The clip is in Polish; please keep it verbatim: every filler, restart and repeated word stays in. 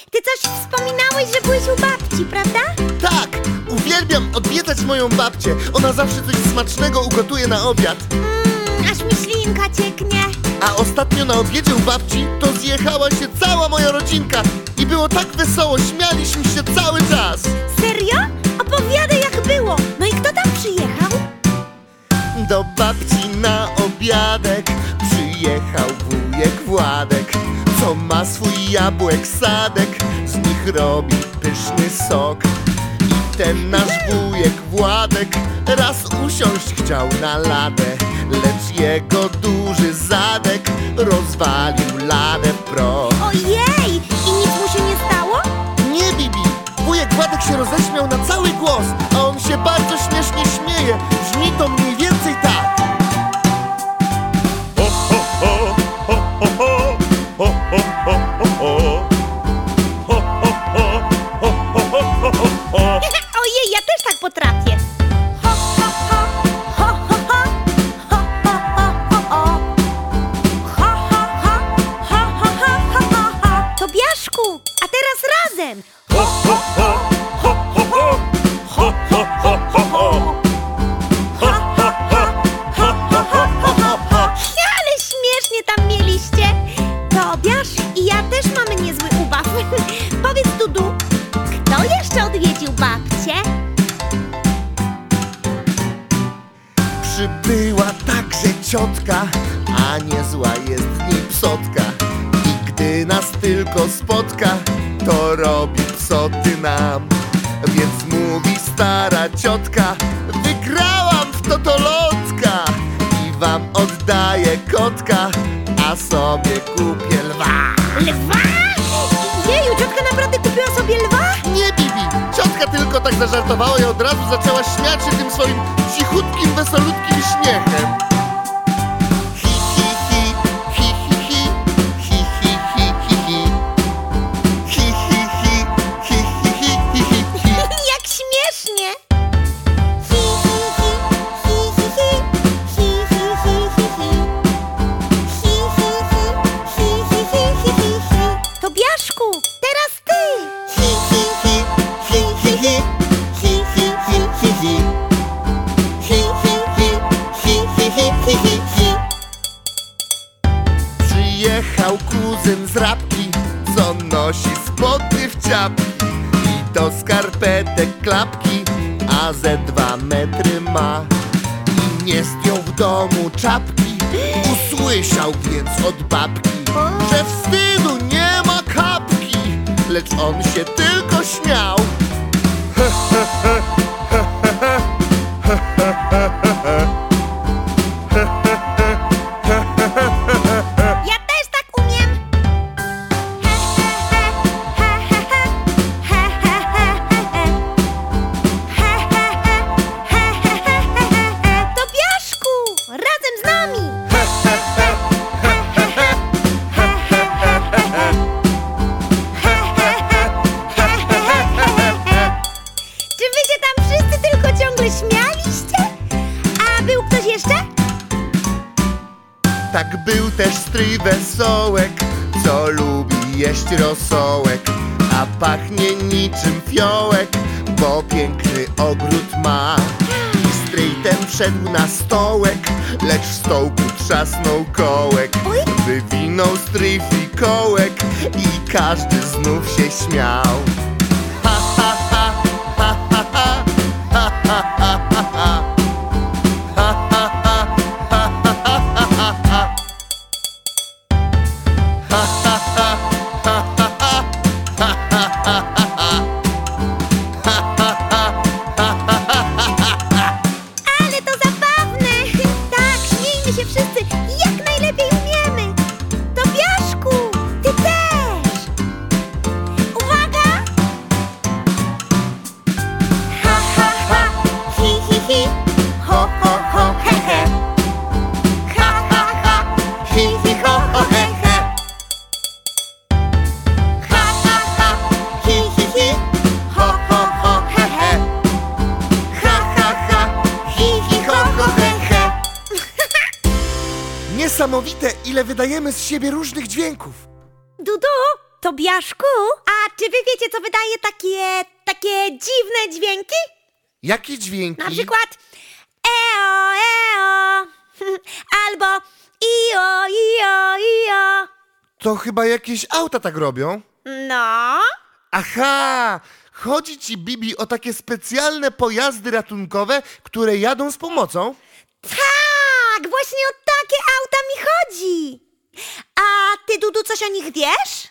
ty coś wspominałeś, że byłeś u babci, prawda? Tak, uwielbiam odwiedzać moją babcię. Ona zawsze coś smacznego ugotuje na obiad. Mmm, aż mi ślinka cieknie. A ostatnio na obiedzie u babci to zjechała się cała moja rodzinka. I było tak wesoło, śmialiśmy się cały czas. Serio? Opowiadaj, jak było. No i kto tam przyjechał? Do babci na obiadek przyjechał wujek Władek, co ma swój jabłek sadek, z nich robi pyszny sok. I ten nasz wujek Władek raz usiąść chciał na ladę, lecz jego duży zadek rozwalił ladę w proch. Ojej! I nic mu się nie stało? Nie, Bibi! Wujek Władek się roześmiał na cały głos, a on się bardzo śmiesznie śmieje. Brzmi to mniej więcej tak. Ojej, ja też tak potrafię. Ho, ho, ho, ho, ho, ho, ho, ho, ho, ho. Ho, ho, ho, ho, ho, ho, ho, ho. Tobiaszku, a teraz razem. Ho, ho, ho, ho, ho, ho. Ho, ho, ho, ho, ho. Ho, ho, ho, ho, ho, ho, ho, ho. Ale śmiesznie tam mieliście. Tobiasz i ja też mamy niezły ubaw. Powiedz, Dudu, kto jeszcze odwiedził babcię? Przybyła także ciotka, a niezła jest z niej psotka. I gdy nas tylko spotka, to robi psoty nam. Więc mówi stara ciotka: wygrałam w totolotka i wam oddaję kotka, a sobie kupię lwa. Lwa? Jeju, ciotka naprawdę kupiła sobie lwa? Nie, Bibi! Ciotka tylko tak zażartowała i od razu zaczęła śmiać się tym swoim cichutkim, wesolutkim śmiechem. Hi, hi, hi, hi, hi, hi, hi, hi, hi, hi, hi. Hi, hi, hi, hi, hi, hi, hi, hi, hi. Jak śmiesznie! Hi, hi, hi, hi, hi, hi, hi, hi, hi, hi, hi. Hi, hi, hi, hi, hi, hi, hi, hi, hi. Tobiaszku, teraz ty! Hi, hi, hi, hi, hi, hi, hi, hi, hi, hi, hi. Hi, hi, hi, hi, hi, hi, hi, hi, hi. Przyjechał kuzyn z Rabki, co nosi spodnie w ciapki i do skarpetek klapki, a ze dwa metry ma. I nie zdjął w domu czapki, usłyszał więc od babki, że wstydu nie ma kapki, lecz on się tylko śmiał. Ja też tak umiem! He, he, he, he, he, he, he, he, he. He, he, he, he, he, he, he, he. Tobiaszku, razem z nami! He, he, he, he, he, he, he, he, he, he. He, he, he, he, he, he, he, he. Czy wy się tam wszyscy tylko ciągle śmialiście? A był ktoś jeszcze? Tak był też stryj Wesołek, co lubi jeść rosołek, a pachnie niczym fiołek, bo piękny ogród ma. I stryj ten wszedł na stołek, lecz w stołku trzasnął kołek. Oj. Wywinął stryj fikołek i każdy znów się śmiał. Ha, ha, ha, ha, ha, ha, ha, ha, ha, ha, ha. Ale to zabawne! Tak, śmiejmy się wszyscy jak najlepiej umiemy! Tobiaszku, ty też! Uwaga! Ha, ha, ha! Hi, hi, hi! Ho, ho, ho, he, he! Ha, ha, ha! Hi, hi, ho, ho, he, he! Ha, ha, ha! Hi, hi, hi! Ho, ho, ho, he, he! Ha, ha, ha! Hi, hi, ho, ho, he, he! Niesamowite, ile wydajemy z siebie różnych dźwięków. Dudu, Tobiaszku, a czy wy wiecie, co wydaje takie, takie dziwne dźwięki? Jakie dźwięki? Na przykład eo, eo, albo io, io, io. To chyba jakieś auta tak robią. No, Aha! Chodzi ci, Bibi, o takie specjalne pojazdy ratunkowe, które jadą z pomocą? tak, właśnie o takie auta mi chodzi. A ty, Dudu, coś o nich wiesz?